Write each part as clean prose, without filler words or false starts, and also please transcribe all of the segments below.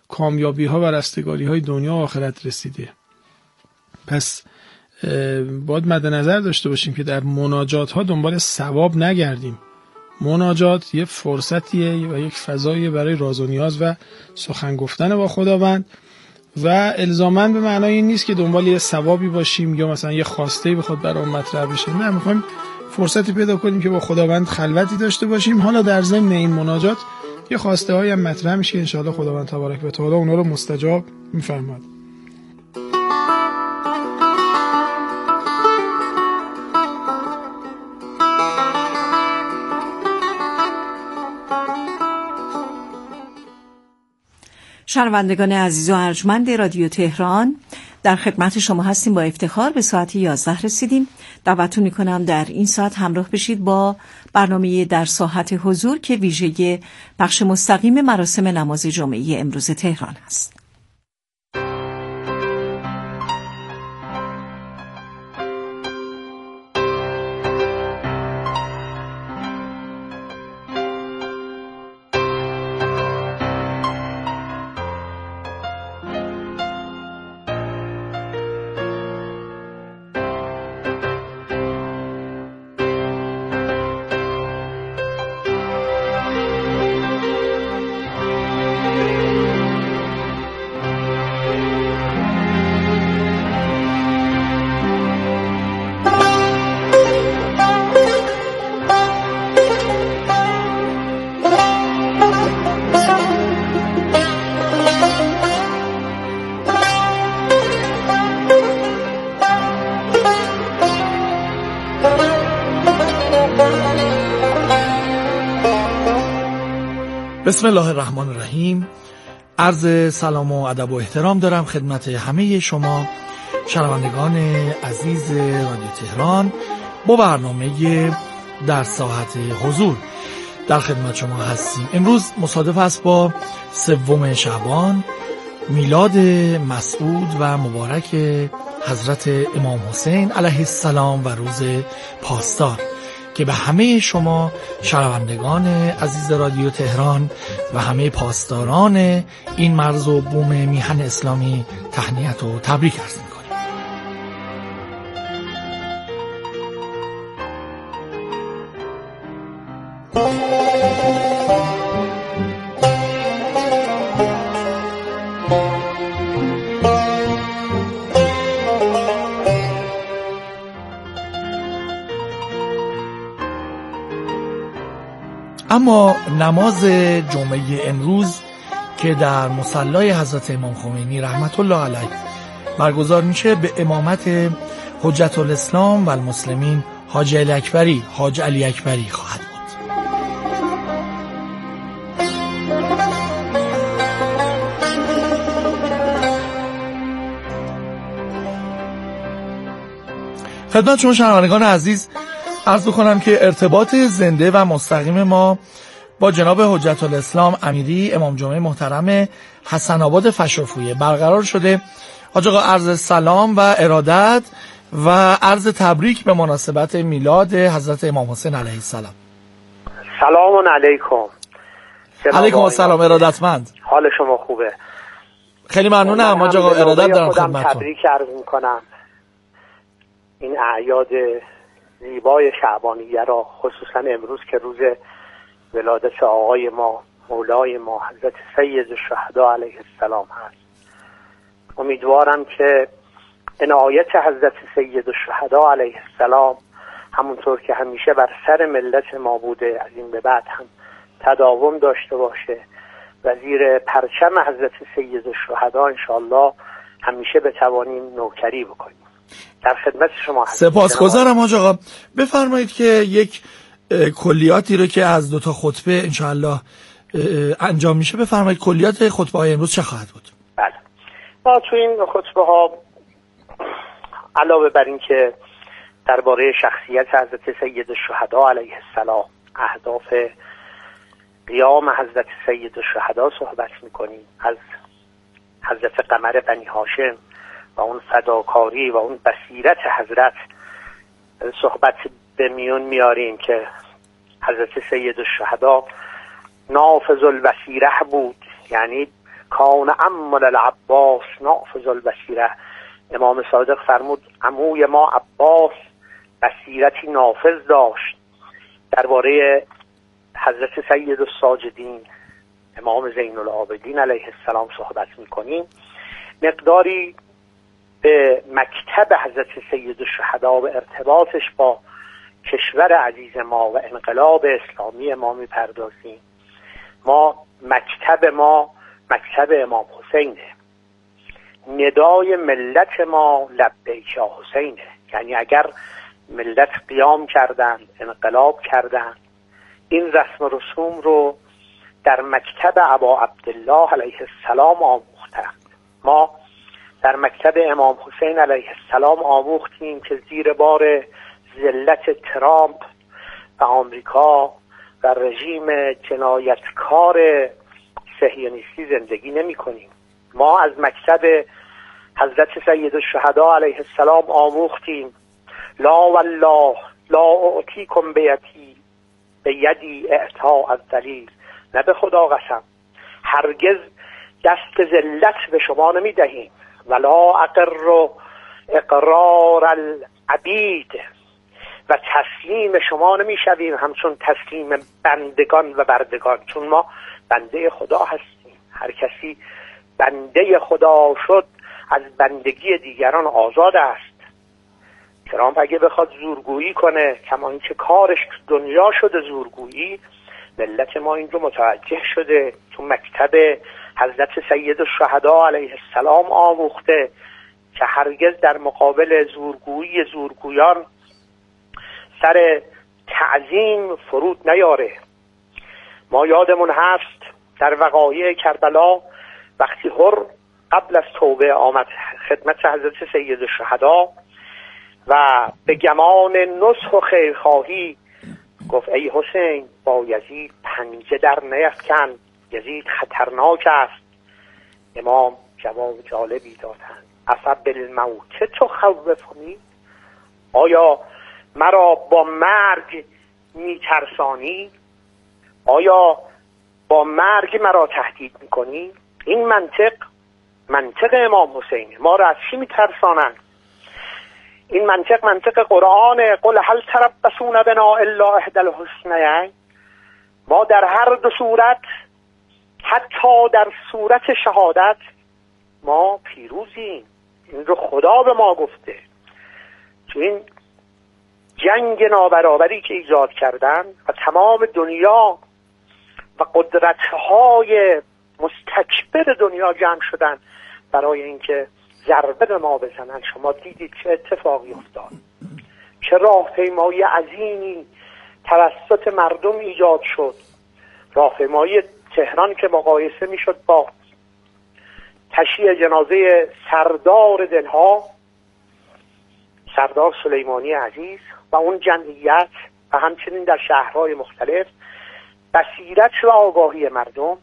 کامیابی‌ها و رستگاری‌های دنیا و آخرت رسیده. پس باید مد نظر داشته باشیم که در مناجات‌ها دنبال ثواب نگردیم. مناجات یه فرصتیه و یک فضایی برای راز و نیاز و سخن گفتن با خداوند و الزاماً به معنای این نیست که دنبال یه ثوابی باشیم یا مثلا یه خواسته‌ای بخواد برام مطرح بشه. نه، می‌خوایم فرصتی پیدا کنیم که با خداوند خلوتی داشته باشیم. حالا در ضمن این مناجات یه خواسته‌هایی هم مطرح میشه که انشاءالله خداوند تبارک و تعالی اونا رو مستجاب می‌فرماد. شنوندگان عزیز و ارجمند رادیو تهران، در خدمت شما هستیم. با افتخار به ساعت 11 رسیدیم. دعوتتون می‌کنم در این ساعت همراه بشید با برنامه در ساحت حضور که ویژه بخش مستقیم مراسم نماز جمعه امروز تهران است. بسم الله الرحمن الرحیم. عرض سلام و ادب و احترام دارم خدمت همه شما شنوندگان عزیز رادیو تهران با برنامه در ساحت حضور در خدمت شما هستیم. امروز مصادف است با 3 شعبان، میلاد مسعود و مبارک حضرت امام حسین علیه السلام و روز پاسدار که به همه شما شنوندگان عزیز رادیو تهران و همه پاسداران این مرز و بوم میهن اسلامی تهنیت و تبریک عرض می‌کنیم. اما نماز جمعه امروز که در مصلی حضرت امام خمینی رحمت الله علیه برگزار میشه به امامت حجت الاسلام و المسلمین حاج علی اکبری خواهد بود. خدمت شما شنوندگان عزیز عرض کنم که ارتباط زنده و مستقیم ما با جناب حجت الاسلام امیری امام جمعه محترم حسن آباد فشافویه برقرار شده. حاج آقا عرض سلام و ارادت و عرض تبریک به مناسبت میلاد حضرت امام حسین علیه السلام. سلام علیکم. علیکم السلام. ارادتمند. حال شما خوبه؟ خیلی ممنونم حاج آقا. ارادت دارم خدمتتون. تبریک عرض میکنم این اعیاد زیبای شعبانیه را، خصوصا امروز که روز ولادت آقای ما مولای ما حضرت سید الشهدا علیه السلام هست. امیدوارم که عنایت حضرت سید الشهدا علیه السلام همونطور که همیشه بر سر ملت ما بوده از این به بعد هم تداوم داشته باشه و زیر پرچم حضرت سید الشهدا انشاءالله همیشه بتوانیم نوکری بکنیم. در خدمت شما هستم. سپاسگزارم حاج آقا. بفرمایید که یک کلیاتی رو که از 2 خطبه انشاءالله انجام میشه بفرمایید. کلیات خطبه های امروز چه خواهد بود؟ بله، ما تو این خطبه ها علاوه بر این که درباره شخصیت حضرت سید الشهدا علیه السلام، اهداف قیام حضرت سید الشهدا صحبت میکنیم، از حضرت قمر بنی هاشم و اون فداکاری و اون بصیرت حضرت صحبت به میون میاریم که حضرت سید الشهدا نافذ البصیره بود، یعنی کان عم العباس نافذ البصیره. امام صادق فرمود عموی ما عباس بصیرتی نافذ داشت. درباره حضرت سید الساجدین امام زین العابدین علیه السلام صحبت میکنیم. مقداری به مکتب حضرت سید الشهدا و ارتباطش با کشور عزیز ما و انقلاب اسلامی ما میپردازیم. مکتب امام حسینه. ندای ملت ما لبیک یا حسینه. یعنی اگر ملت قیام کردند، انقلاب کردند، این رسم و رسوم رو در مکتب ابا عبدالله علیه السلام آموختند. ما در مکتب امام حسین علیه السلام آموختیم که زیر بار ذلت ترامپ و آمریکا و رژیم جنایتکار صهیونیستی زندگی نمی کنیم. ما از مکتب حضرت سید الشهدا علیه السلام آموختیم لا والله لا اعطیکم به یدی اعطاء الذلیل. نه به خدا قسم، هرگز دست ذلت به شما نمی دهیم. ولا اقر اقرار العبید، و تسلیم شما نمی شویم همچون تسلیم بندگان و بردگان، چون ما بنده خدا هستیم. هر کسی بنده خدا شد از بندگی دیگران آزاد است. ترامپ اگه بخواد زورگویی کنه، کما اینکه کارش دنیا شده زورگویی، ملت ما این رو متوجه شده. تو مکتب حضرت سید الشهدا علیه السلام آموخته که هرگز در مقابل زورگویان سر تعظیم فرود نیاره. ما یادمون هست در وقایع کربلا وقتی هر قبل از توبه آمد خدمت حضرت سید الشهدا و به گمان نصح و خیرخواهی گفت ای حسین با یزید پنجه در نیفکن، یزید خطرناک است. امام جواب جالبی دادند افا بالموت تخوفنی، آیا مرا با مرگ میترسانی؟ آیا با مرگ مرا تهدید میکنی؟ این منطق امام حسین ما را از چی میترسانند؟ این منطق قرآن قل هل تربصون بنا الا احدى الحسنیین. ما در هر دو صورت، حتی در صورت شهادت، ما پیروزیم. این رو خدا به ما گفته. تو این جنگ نابرابری که ایجاد کردن و تمام دنیا و قدرت‌های مستکبر دنیا جمع شدن برای اینکه ضربه به ما بزنن، شما دیدید چه اتفاقی افتاد. چه راهپیمایی عظیمی توسط مردم ایجاد شد. راهپیمایی تهران که مقایسه میشد با تشییع جنازه سردار دلها، سردار سلیمانی عزیز و اون جمعیت و همچنین در شهرهای مختلف. بصیرت و آگاهی مردم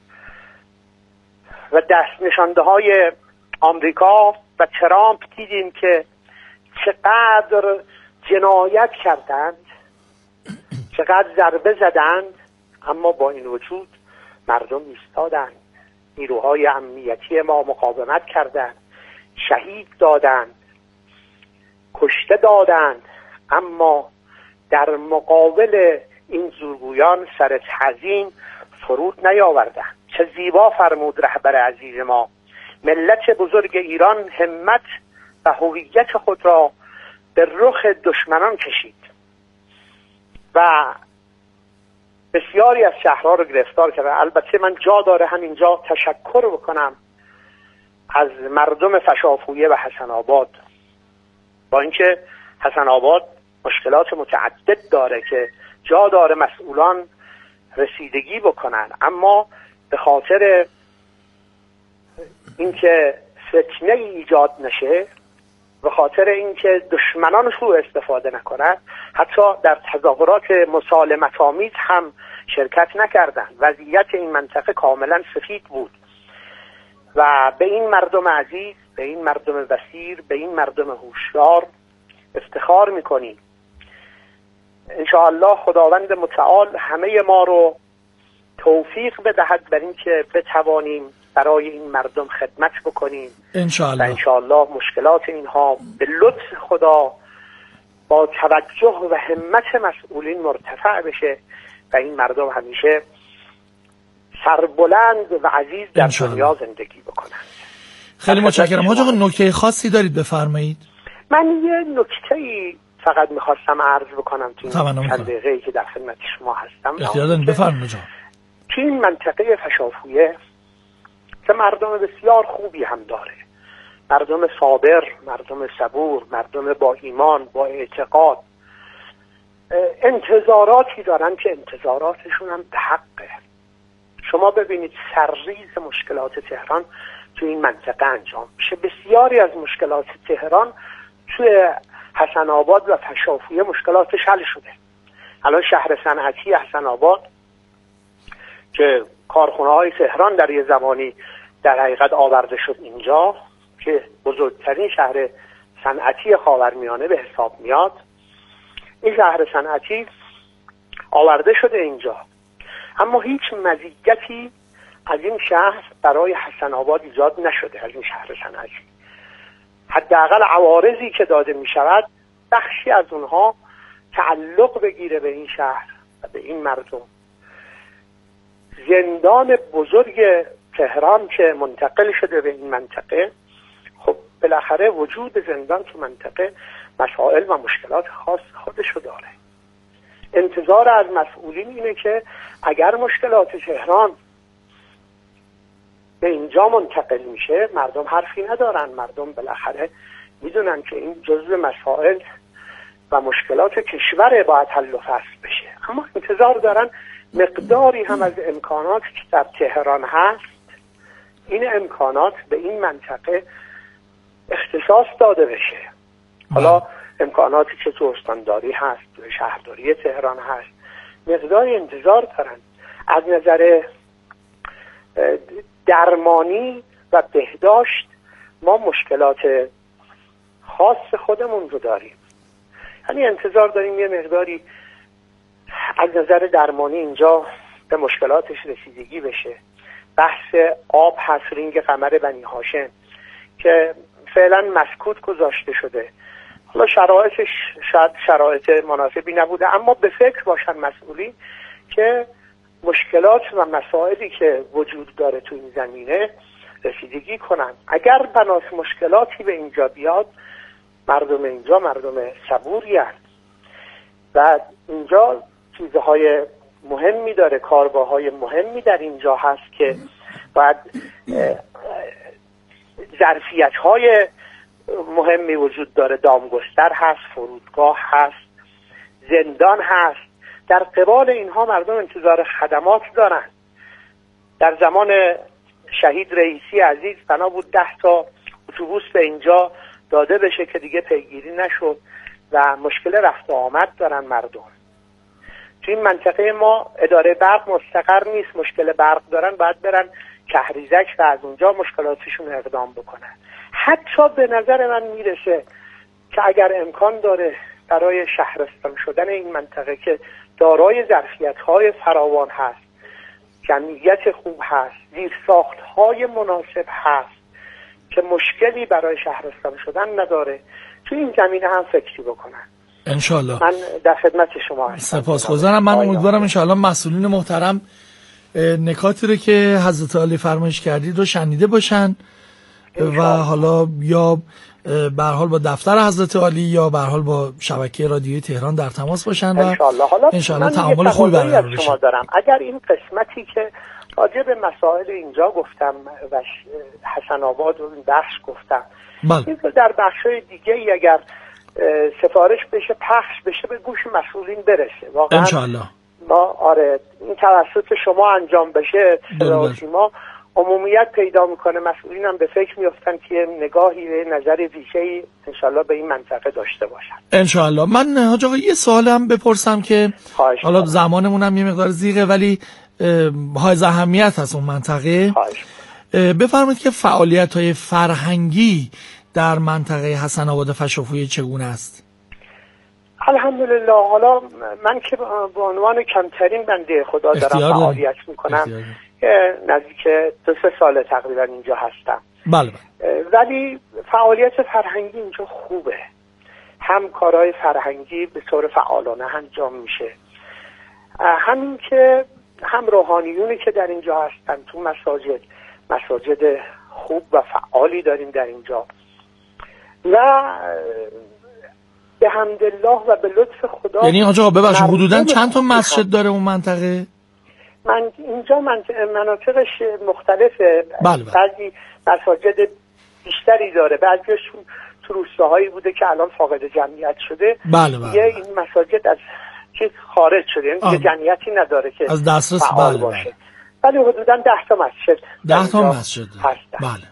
و دست نشانده های آمریکا و ترامپ دیدیم که چقدر جنایت کردند، چقدر ضربه زدند، اما با این وجود مردم ایستادند. نیروهای امنیتی ما مقاومت کردند، شهید دادند، کشته دادند، اما در مقابل این زورگویان سر تعظیم فرود نیاوردند. چه زیبا فرمود رهبر عزیز ما: ملت بزرگ ایران همت و هویت خود را به رخ دشمنان کشید و بسیاری از شهرها رو گرفتار کرد. البته من جا داره همینجا تشکر بکنم از مردم فشافویه و حسن آباد، با اینکه حسن آباد مشکلات متعدد داره که جا داره مسئولان رسیدگی بکنن، اما به خاطر اینکه فتنه ایجاد نشه، به خاطر اینکه دشمنان سوء استفاده نکنند، حتی در تظاهرات مسالمت‌آمیز هم شرکت نکردند. وضعیت این منطقه کاملا سفید بود و به این مردم عزیز، به این مردم بصیر، به این مردم هوشیار افتخار میکنیم. انشاءالله خداوند متعال همه ما رو توفیق بدهد بر این که بتوانیم برای این مردم خدمت بکنیم انشاءالله. و انشاءالله مشکلات اینها به لطف خدا با توجه و همت مسئولین مرتفع بشه و این مردم همیشه سربلند و عزیز در دنیا زندگی بکنند. خیلی متشکرم. حاج آقا نکته خاصی دارید بفرمایید؟ من یه نکته‌ای فقط میخواستم عرض بکنم تو این چند دقیقه‌ای که در خدمت شما هستم. اختیار دارید، بفرمایید. تو این منطقه فشافویه که مردم بسیار خوبی هم داره، مردم صابر، مردم صبور، مردم با ایمان، با اعتقاد، انتظاراتی دارن که انتظاراتشون هم به حقه. شما ببینید سرریز مشکلات تهران تو این منطقه انجام میشه. بسیاری از مشکلات تهران توی حسن آباد و فشافویه مشکلاتش حل شده. الان شهر صنعتی حسن آباد که کارخونه های تهران در یه زمانی در حقیقت آورده شد اینجا، که بزرگترین شهر صنعتی خاورمیانه به حساب میاد، این شهر صنعتی آورده شده اینجا، اما هیچ مزیتی از این شهر برای حسن آباد ایجاد نشده. از این شهر صنعتی حداقل عوارضی که داده می شود بخشی از اونها تعلق بگیره به این شهر و به این مردم. زندان بزرگ تهران که منتقل شده به این منطقه، خب بالاخره وجود زندان تو منطقه مسائل و مشکلات خاص خودشو داره. انتظار از مسئولین اینه که اگر مشکلات تهران به اینجا منتقل میشه مردم حرفی ندارن، مردم بالاخره میدونن که این جزء مسائل و مشکلات کشور باید حل و فصل بشه، اما انتظار دارن مقداری هم از امکاناتی که در تهران هست این امکانات به این منطقه اختصاص داده بشه. حالا امکاناتی که تو استانداری هست، تو شهرداری تهران هست، مقداری انتظار دارن. از نظر درمانی و بهداشت ما مشکلات خاص خودمون رو داریم، یعنی انتظار داریم یه مقداری از نظر درمانی اینجا به مشکلاتش رسیدگی بشه. بحث آب هست، رینگ قمر بنی هاشم که فعلا مسکوت گذاشته شده. حالا شرایطش شاید شرایط مناسبی نبوده، اما به فکر باشن مسئولین که مشکلات و مسائلی که وجود داره تو این زمینه رسیدگی کنن. اگر بناس مشکلاتی به اینجا بیاد، مردم اینجا مردم صبوری هست و اینجا چیزهای مهمی داره، کارگاه‌های مهمی در اینجا هست که باید ظرفیت‌های مهمی وجود داره. دامگستر هست، فرودگاه هست، زندان هست. در قبال اینها مردم انتظار خدمات دارن. در زمان شهید رئیسی عزیز بنا بود 10 تا اتوبوس به اینجا داده بشه که دیگه پیگیری نشد و مشکل رفت و آمد دارن مردم. تو این منطقه ما اداره برق مستقر نیست، مشکل برق دارن، باید برن کهریزک و از اونجا مشکلاتشون اقدام بکنن. حتی به نظر من میرسه که اگر امکان داره برای شهرستان شدن این منطقه که دارای ظرفیت‌های فراوان هست، جمعیت خوب هست، زیرساخت‌های مناسب هست که مشکلی برای شهرستان شدن نداره، تو این زمینه هم فکری بکنن. انشالله. من در خدمت شما هستم. سپاسگزارم. من امیدوارم انشالله مسئولین محترم نکاتی رو که حضرت عالی فرمایش کردید رو شنیده باشن و حالا یا به هر حال با دفتر حضرت عالی یا به هر حال با شبکه رادیویی تهران در تماس باشن و انشالله تعامل خوبی برقرار بشه. شما دارم اگر این قسمتی که راجع به مسائل اینجا گفتم و حسن آباد رو این بخش گفتم، این در بخش‌های دیگه ای اگر سفارش بشه، پخش بشه، به گوش مسئولین برسه. واقعا انشالله ما این توسط شما انجام بشه، ما عمومیت پیدا میکنه، مسئولین هم به فکر میافتن که نگاهی به نظر ویژه‌ای انشالله به این منطقه داشته باشن. انشالله. من حاج آقا یه سوالم بپرسم که حالا زمانمون هم یه مقدار زیغه ولی های اهمیت هست اون منطقه. بفرمایید که فعالیت‌های فرهنگی در منطقه حسن آباد فشافویه چگونه است؟ الحمدلله. حالا من که به عنوان کمترین بنده خدا دارم فعالیت میکنم، نزدیک 2-3 سال تقریبا اینجا هستم. بله. ولی فعالیت فرهنگی اینجا خوبه، هم کارهای فرهنگی به طور فعالانه انجام میشه، همین که هم روحانیونی که در اینجا هستن تو مساجد خوب و فعالی داریم در اینجا و به حمدالله و به لطف خدا. یعنی آقا ببخشید حدوداً چند تا مسجد داره اون منطقه؟ اینجا مناطقش مختلفه. بله. بعضی مساجد بیشتری داره، بعضیش تو روستاهایی بوده که الان فاقد جمعیت شده. بله. یه این مساجد از چیز خارج شده، یعنی جمعیتی نداره که از دسترس باشه. ولی حدوداً 10 تا مسجد 10 تا مسجد هستن. بله.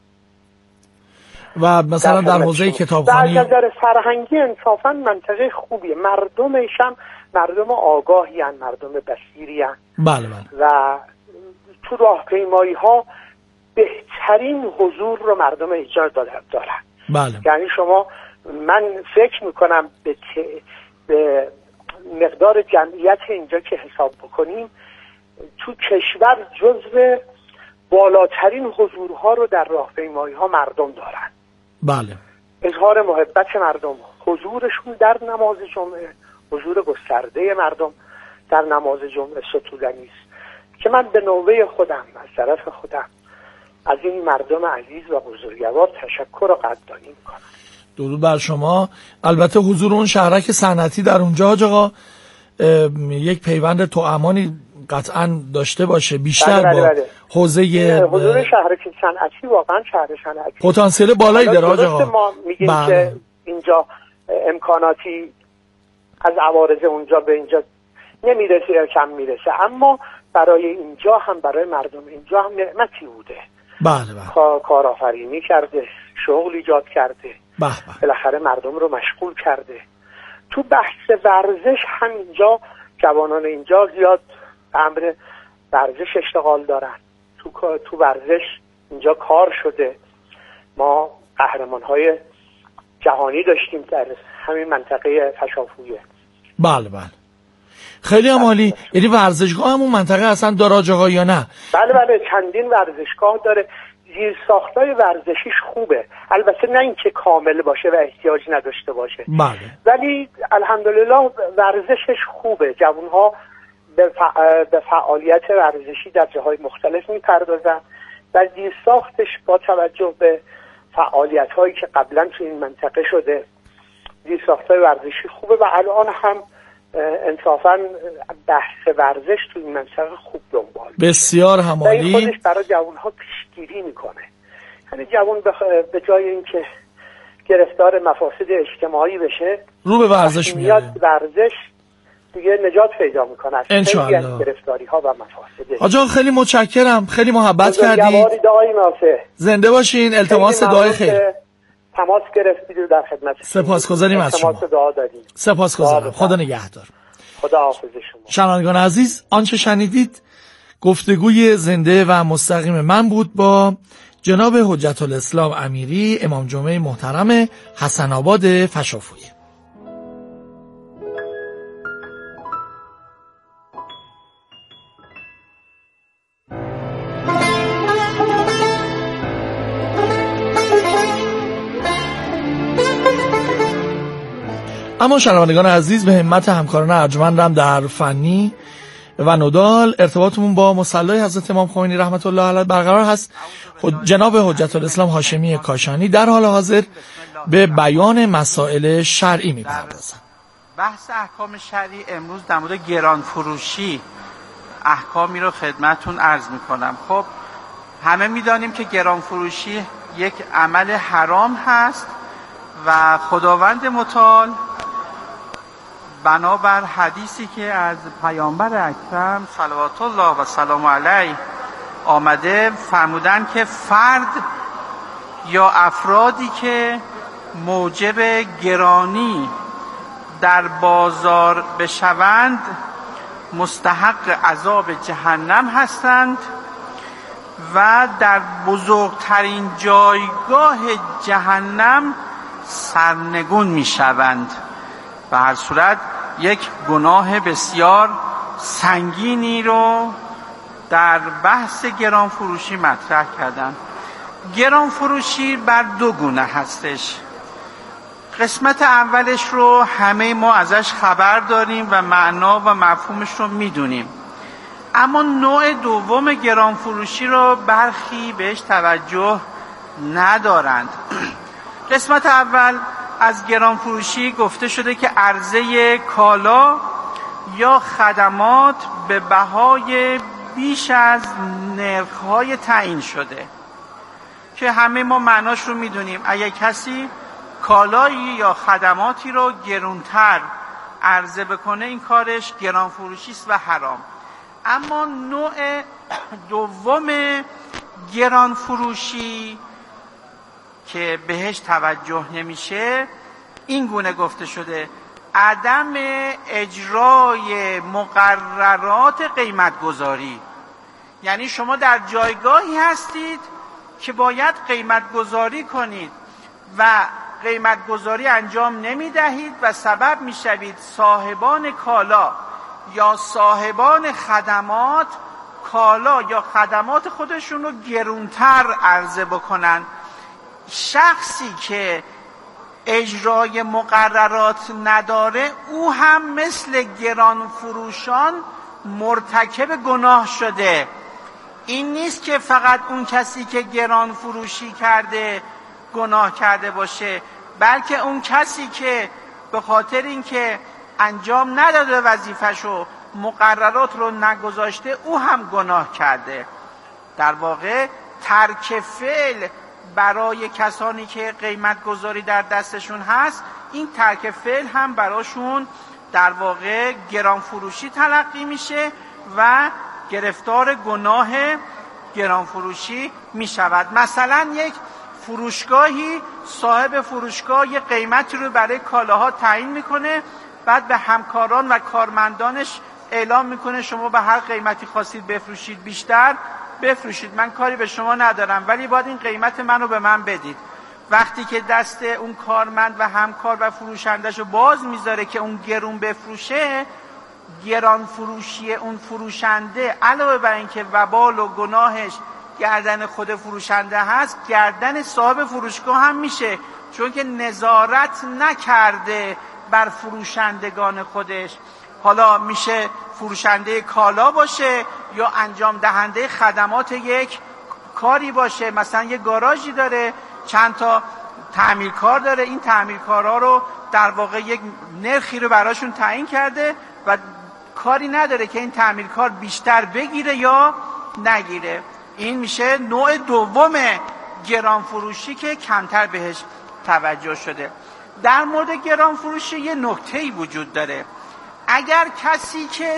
و مثلا در حوزه کتابخوانی از نظر فرهنگی انصافاً منطقه خوبیه، مردمش هم مردم آگاهی هستند، مردم بصیری هستند. بله. و تو راهپیمایی ها بهترین حضور رو مردم ایجاد دارن. بله. یعنی من فکر میکنم به مقدار جمعیت اینجا که حساب بکنیم تو کشور جزو بالاترین حضورها رو در راهپیمایی ها مردم دارن. بله. اظهار محبت مردم، حضورشون در نماز جمعه، حضور گسترده مردم در نماز جمعه ستودنی است که من به نوبه خودم از طرف خودم از این مردم عزیز و بزرگوار تشکر و قدردانی میکنم. درود بر شما. البته حضور اون شهرک صنعتی در اونجا آقا یک پیوند توأمانی قطعا داشته باشه بیشتر با حوزه حضور شهرک صنعتی، واقعا شهر صنعتی پتانسیل بالایی داره آقا. ما میگیم که اینجا امکاناتی از عوارض اونجا به اینجا نمیرسه یا کم میرسه، اما برای اینجا هم برای مردم اینجا هم نعمتی بوده. بله. کارآفرینی کرده، شغل ایجاد کرده، بالاخره مردم رو مشغول کرده. تو بحث ورزش هم اینجا جوانان اینجا زیاد امر ورزش اشتغال دارن. تو ورزش اینجا کار شده. ما قهرمان‌های جهانی داشتیم در همین منطقه فشافویه. بله. خیلی عالی. یعنی ورزشگاه همون منطقه اصلا داره آقا یا نه؟ بله چندین ورزشگاه داره. زیر ساختای ورزشیش خوبه، البته نه اینکه کامل باشه و احتیاج نداشته باشه. بله. ولی الحمدلله ورزشش خوبه. جوانها به فعالیت ورزشی در جاهای مختلف میپردازن و زیر ساختش با توجه به فعالیت هایی که قبلا تو این منطقه شده زیر ساختای ورزشی خوبه و الان هم انصافاً بحث ورزش تو این منطقه خوب دنبال بسیار همالی. این خودش برای جوانها پیشگیری میکنه. یعنی جوان به جای اینکه گرفتار مفاسد اجتماعی بشه رو به ورزش میاد. ورزش دیگه نجات پیدا میکنه از انشاءالله گرفتاری ها و مفاسد. آقا خیلی متشکرم، خیلی محبت کردید. زنده باشین. التماس دعای خیر. تماس گرفتید و در خدمت. سپاسگزاریم از شما. تماس دعا دادید. سپاسگزارم. خدا نگهدار. خدا حافظ شما. شنوندگان عزیز، آنچه شنیدید گفتگوی زنده و مستقیم من بود با جناب حجت الاسلام امیری، امام جمعه محترم حسن آباد فشافوی. اما شنوندگان عزیز، به همت همکاران ارجمندم در فنی و نودال ارتباطمون با مصلی حضرت امام خمینی رحمت الله علیه برقرار هست. جناب حجت الاسلام هاشمی کاشانی در حال حاضر به بیان مسائل شرعی می‌پردازند. بحث احکام شرعی امروز در مورد گران فروشی احکامی رو خدمتتون عرض می‌کنم. خب همه می‌دانیم که گران فروشی یک عمل حرام هست و خداوند متعال بنابر حدیثی که از پیامبر اکرم صلوات الله و سلام علیه آمده فرمودن که فرد یا افرادی که موجب گرانی در بازار بشوند مستحق عذاب جهنم هستند و در بزرگترین جایگاه جهنم سرنگون می شوند. به هر صورت یک گناه بسیار سنگینی رو در بحث گران فروشی مطرح کردن. گران فروشی بر دو گونه هستش. قسمت اولش رو همه ما ازش خبر داریم و معنا و مفهومش رو میدونیم، اما نوع دوم گران فروشی رو برخی بهش توجه ندارند. قسمت اول از گران فروشی گفته شده که عرضه کالا یا خدمات به بهای بیش از نرخ‌های تعیین شده، که همه ما معناش رو میدونیم. اگه کسی کالایی یا خدماتی رو گرانتر عرضه بکنه، این کارش گران فروشی است و حرام. اما نوع دوم گران فروشی که بهش توجه نمیشه، این گونه گفته شده: عدم اجرای مقررات قیمت گذاری. یعنی شما در جایگاهی هستید که باید قیمت گذاری کنید و قیمت گذاری انجام نمی دهید و سبب می شوید صاحبان کالا یا صاحبان خدمات کالا یا خدمات خودشون رو گرونتر عرضه بکنن. شخصی که اجرای مقررات نداره، او هم مثل گران فروشان مرتکب گناه شده. این نیست که فقط اون کسی که گران فروشی کرده گناه کرده باشه، بلکه اون کسی که به خاطر اینکه انجام نداده وظیفه‌شو، مقررات رو نگذاشته، او هم گناه کرده. در واقع ترک فعل برای کسانی که قیمت گذاری در دستشون هست، این ترک فعل هم براشون در واقع گران فروشی تلقی میشه و گرفتار گناه گران فروشی میشود. مثلا یک فروشگاهی، صاحب فروشگاه یک قیمتی رو برای کالاها تعیین میکنه، بعد به همکاران و کارمندانش اعلام میکنه شما به هر قیمتی خواستید بفروشید بیشتر بفروشید، من کاری به شما ندارم، ولی باید این قیمت منو به من بدید. وقتی که دست اون کارمند و همکار و فروشندهشو باز میذاره که اون گرون بفروشه، گران فروشی اون فروشنده علاوه بر اینکه وبال و گناهش گردن خود فروشنده هست، گردن صاحب فروشگاه هم میشه، چون که نظارت نکرده بر فروشندگان خودش. حالا میشه فروشنده کالا باشه یا انجام دهنده خدمات یک کاری باشه. مثلا یه گاراژی داره، چند تا تعمیرکار داره، این تعمیرکارا رو در واقع یک نرخی رو براشون تعیین کرده و کاری نداره که این تعمیرکار بیشتر بگیره یا نگیره. این میشه نوع دوم گران فروشی که کمتر بهش توجه شده. در مورد گران فروشی یه نکته‌ای وجود داره. اگر کسی که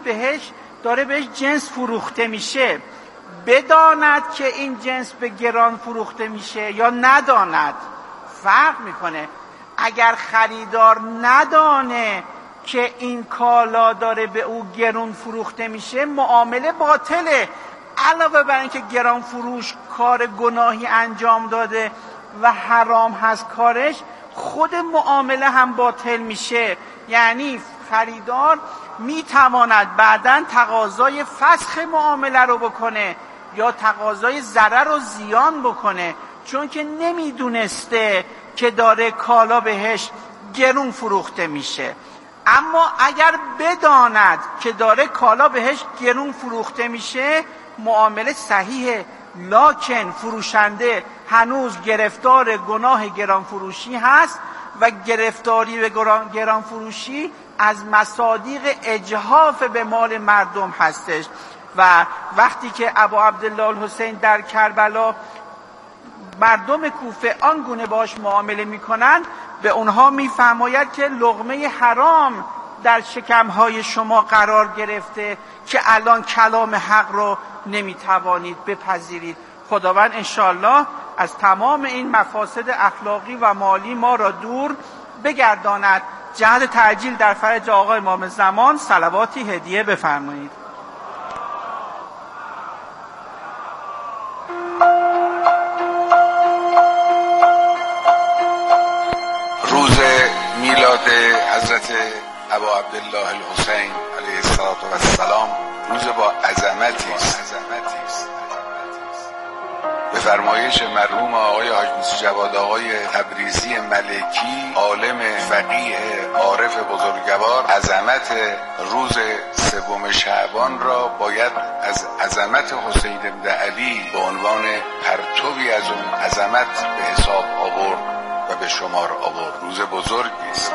داره بهش جنس فروخته میشه بداند که این جنس به گران فروخته میشه یا نداند، فرق میکنه. اگر خریدار ندانه که این کالا داره به او گران فروخته میشه، معامله باطله. علاوه بر اینکه گران فروش کار گناهی انجام داده و حرام هست کارش، خود معامله هم باطل میشه. یعنی خریدار میتواند بعداً تقاضای فسخ معامله رو بکنه یا تقاضای ضرر و زیان بکنه، چون که نمیدونسته که داره کالا بهش گرون فروخته میشه. اما اگر بداند که داره کالا بهش گرون فروخته میشه، معامله صحیحه، لکن فروشنده هنوز گرفتار گناه گران فروشی هست و گرفتاری به گران فروشی از مصادیق اجحاف به مال مردم هستش. و وقتی که ابا عبدالله الحسین در کربلا مردم کوفه آنگونه باش معامله میکنند، به اونها میفرماید که لقمه حرام در شکمهای شما قرار گرفته که الان کلام حق رو نمیتوانید بپذیرید. خداوند انشالله از تمام این مفاسد اخلاقی و مالی ما را دور بگرداند. جهت تعجیل در فرج آقا امام زمان صلواتی هدیه بفرمایید. روز میلاد حضرت ابا عبدالله الحسین علیه السلام روز با عظمتی است. به فرمایش مرحوم آقای حاج موسی جواد آقای تبریزی ملکی، عالم فقیه عارف بزرگوار، عظمت روز سوم شعبان را باید از عظمت حسین بن علی به عنوان پرتوی از اون عظمت به حساب آورد و به شمار آورد. روز بزرگی است.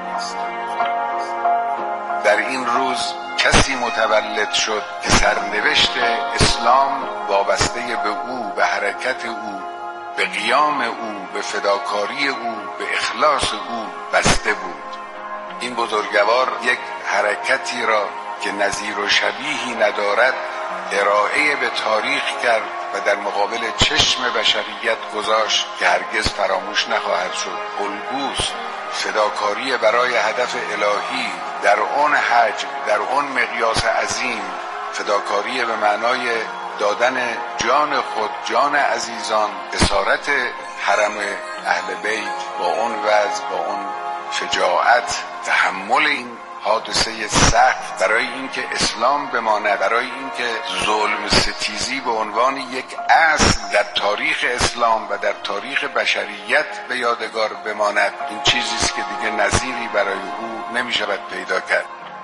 در این روز کسی متولد شد که سرنوشت اسلام وابسته به او، به حرکت او، به قیام او، به فداکاری او، به اخلاص او بسته بود. این بزرگوار یک حرکتی را که نظیر و شبیهی ندارد ارائه به تاریخ کرد و در مقابل چشم بشریت گذاشت که هرگز فراموش نخواهد شد. الگوست فداکاری برای هدف الهی در اون حجم، در اون مقیاس عظیم، فداکاری به معنای دادن جان خود، جان عزیزان، اسارت حرم اهل بیت با اون وضع، با اون شجاعت، تحمل این حادثه سخت برای اینکه اسلام بماند، برای اینکه ظلم ستیزی به عنوان یک اصل در تاریخ اسلام و در تاریخ بشریت به یادگار بماند. این چیزی است که دیگه نظیری برای او نمیشود پیدا کرد.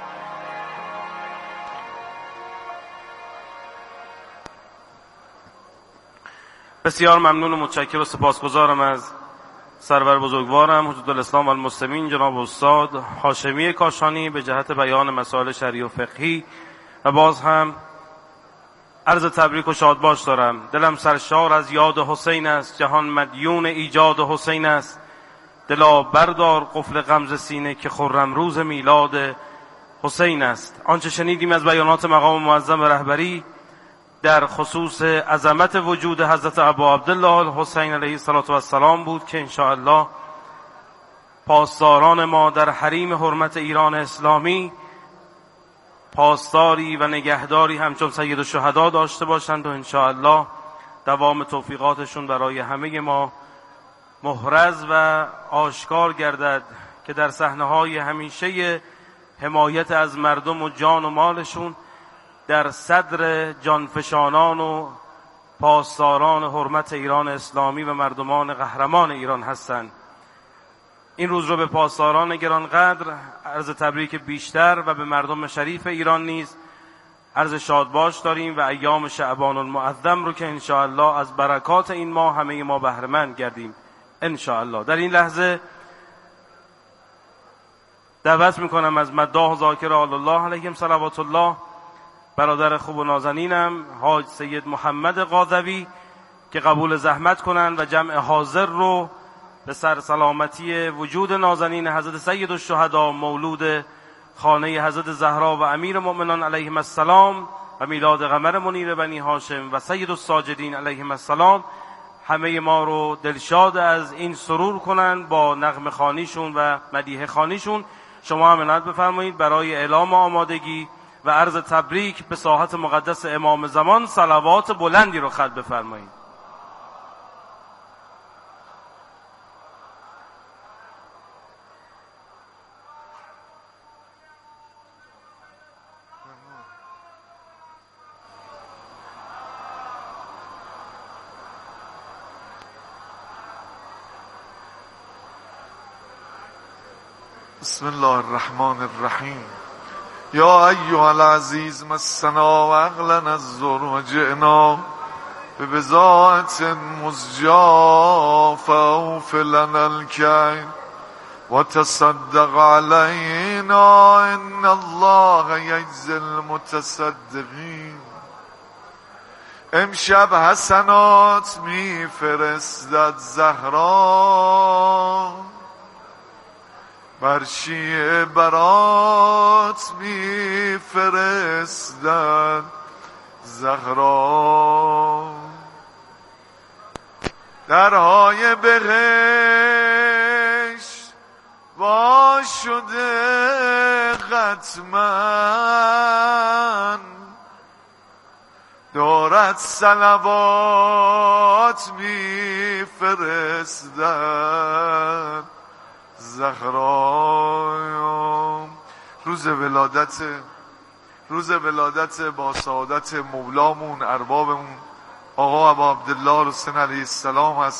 بسیار ممنون و متشکر و سپاسگزارم از سرور بزرگوارم حجت الاسلام و المسلمین جناب استاد هاشمی کاشانی به جهت بیان مسائل شرعی و فقهی، و باز هم عرض تبریک و شادباش دارم. دلم سرشار از یاد حسین است، جهان مدیون ایجاد حسین است. دلا بردار قفل غمز سینه که خرم روز میلاد حسین است. آنچه شنیدیم از بیانات مقام معظم رهبری در خصوص عظمت وجود حضرت ابا عبدالله الحسین علیه السلام بود که انشاءالله پاسداران ما در حریم حرمت ایران اسلامی پاسداری و نگهداری همچون سید الشهدا داشته باشند و انشاءالله دوام توفیقاتشون برای همه ما محرز و آشکار گردد که در صحنه‌های همیشه حمایت از مردم و جان و مالشون در صدر جانفشانان و پاسداران حرمت ایران اسلامی و مردمان قهرمان ایران هستند. این روز رو به پاسداران گرانقدر عرض تبریک بیشتر و به مردم شریف ایران نیز عرض شادباش داریم و ایام شعبان المعظم رو که انشاءالله از برکات این ماه همه ما بهره مند گردیم انشاءالله. در این لحظه دعوت میکنم از مداح ذاکر آل الله علیهم صلوات الله برادر خوب و نازنینم حاج سید محمد قاضوی که قبول زحمت کنند و جمع حاضر رو به سر سلامتی وجود نازنین حضرت سید الشهدا مولود خانه حضرت زهرا و امیر مؤمنان علیهم السلام و میلاد قمر منیر بنی هاشم و سید الساجدین علیهم السلام همه ما رو دلشاد از این سرور کنند با نغمه خوانیشون و مدیح خوانیشون. شما هم عنایت بفرمایید برای اعلام آمادگی و عرض تبریک به ساحت مقدس امام زمان صلوات بلندی رو خط بفرمایید. بسم الله الرحمن الرحیم. یا ایها العزیز مسنا و عقلنا الزر و جئنا به بضاعت مزجا فاوف لنا الکیل و تصدق علینا ان الله یجزی المتصدقین. امشب حسنات می فرستد زهرا، بر شیعه برات می فرستد زهرا. درهای بهشت وا شده قطمن، دارد صلوات می فرستد زهرا. روز ولادت روز ولادت با سعادت مولامون اربابمون آقا ابا عبدالله حسین علیه السلام هست